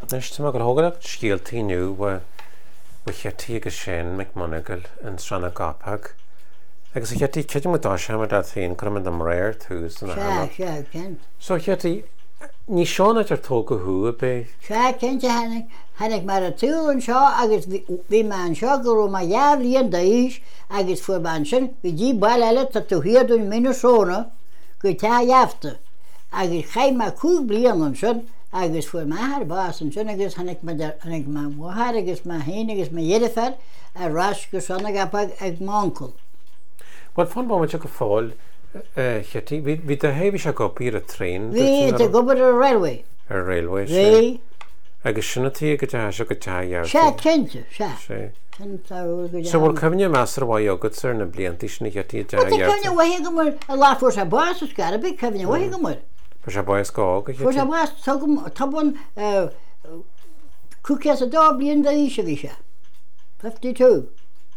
Nes tá gur thógadach scialtaíniu wa chetí agus sin McMonagle an Strana Gapag. Agus a chetí ceidir mu dá sem a thaon chum am réir tús na hana. Se, cent. So chetí ní seánna ar tóga hu a be. Se, cente hanig mar a túlan seo agus bhí man seo gurú ma jablíon daís agus fu man sin go dí bail eile tá tú hiadún Minnesota go tá jafta. Agus chaim ma cúg blian an sin agus fu mahar bás an sin agus hanig ma mohar agus ma héin agus ma jedefar a ras go Strana Gapag ag Moncol. Wat fan ba go fáil chetí hí a héhí se go bí a trein. Bhí a gobar a railway. A railway Ré. Agus sinnatí go se go tear. Se cente, se. sé. So bhil cemne meastar bhá agad ar na bliantí sinna chetí But the cefne wahi gomor a lot for sa boss is got a big cefne wahi gomor. Ba se báis gá go For sa boss tabun cúces a dá blion da isha visha. 52.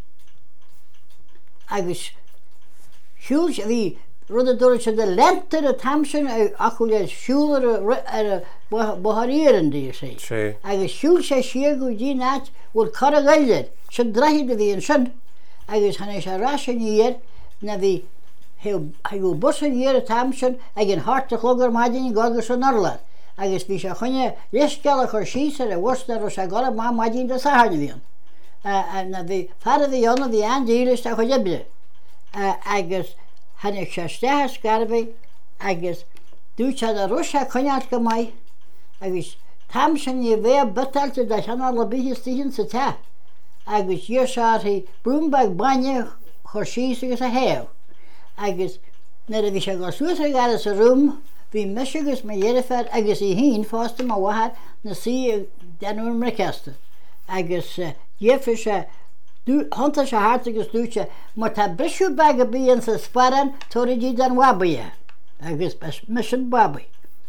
Agus siúl se bhí rud a dúir se de lentar a tamsin acu le siúlar ar a boharían dí sé. sé. Agus siúl sé siar go dí náit bhfuil car a gailir sin draithid a bhí an sin agus hanna se rasin íar na bhí go busan íar a tamsin ag an harta chlogar maidin gagus an orla. Agus bhí se chunne leisceala chur síos ar a bhstar ó se gala má maidin de saharna bhíon. Na bhí fara bhí anna bhí an díris a chu debre. Agus hannig se stethe scarbe agus dúte a rusa chuneart go mai agus tamsin í bheith betalte de sena le bíhistíhinn sa te. Agus dhéir seí brúmbag banne chur síos agus a héamh. Agus na a bhí se go suasa gar sa rúm, bhí meisigus me dhéirefer agus í hín fásta má wahad na sí denúr mricasta. Agus dhéfir se Hanta se hartagus dúte, mar tá brisú bag a bíon sa sparan tóridí den wabaia, agus mission babai.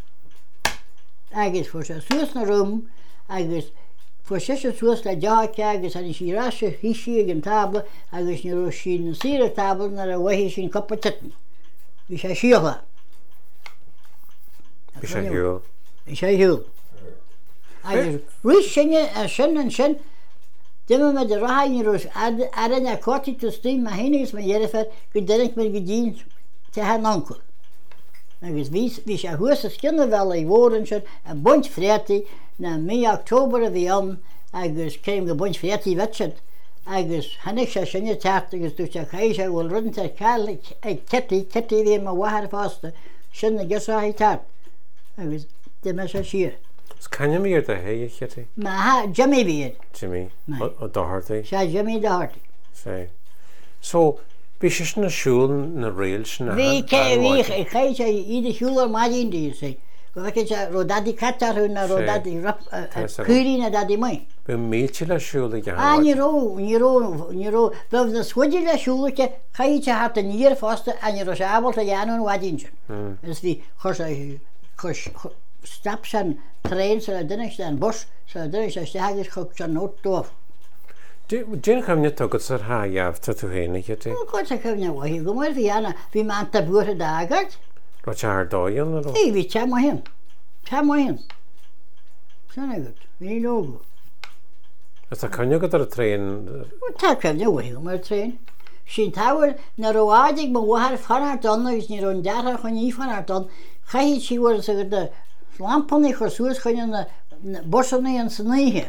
Agus fu se suas na rúm, agus fu se suas le deáce agus an sí ráise híisi ag an tabla agus ní ro sí na síra tabla nar a wahí sin coppa titan. Bhí sé siúla. Bhí sé hiúil. Bhí sé hiúil. Agus rúis sinne a sin an sin, Dimmer me de rahain roos aran a korti to stream ma hennigs me jerefer go denk me gedien te haar onkel. Agus wie se hoese skinne wel I woorden sin a bunt freti na mei oktober a vi an agus keim ge bunt freti wetset agus hannig se sinnne taart agus du se chaise wil rudden ter kal ketty wie ma wahar vaste sinnne gesa hi taart agus de me se sier. Can mí de hé chetí? Ma ha Jimmy bíad. Jimmy ó dáhartaí? Se Jimmy dáhartaí. sé. So bhí sé na siúil na réil sin Bhí chéise iad siúlar maidín dí sé. Go bheice se rodadí catarú na rodadí cuirí na dadí mai. Bu míte le siúla níró beh na scuidir le siúlacha chaite hat a níor fásta a ní se ábal a dhéanú wadín sin. Is bhí chus stap san trein sa duine an bus sa duine se stegus chu san nódómh. Dé chumne tugad ar háheamh tá tú héna chetí? Go a chumne bhí go mar bhí anna bhí man a buair a dagart. Ro te ar dáon le? Í bhí te hin. Te hin. Sanna go hí nógu. Is tá cunne go ar a tréin? Tá chumne bhí go mar trein. Sin táhar na roáidig má bhhar fanart don agus ní ron dear chun ní fanart don chaihí síhar sa go de lampanna chu suas chuine na bosanna an saníthe.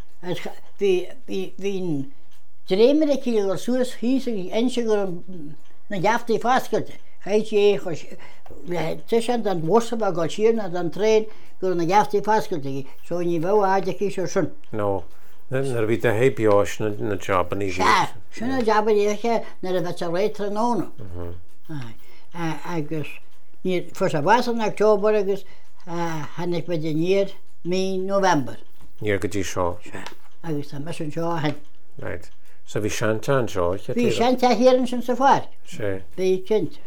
Bhín dréimir a cíil ar suas híos einse gur na deaftaí fáscailte. Chaid tuis an bosa a gáil siar na an tréin gur na deaftaí fáscailte, so ní bheh aideí sé sin. No, nar bhí a hébeáis na jobaní. Sinna jobaníche nar a bheit a réitra nóna. Agus fu a bhas an Octóber agus hannig me de níir mí November. Níor go dtí seo. Agus tá me an seo hen. Right. So bhí seanta an seo? Bhí seanta hhéann sin sa fáir. sé. Bhí cint.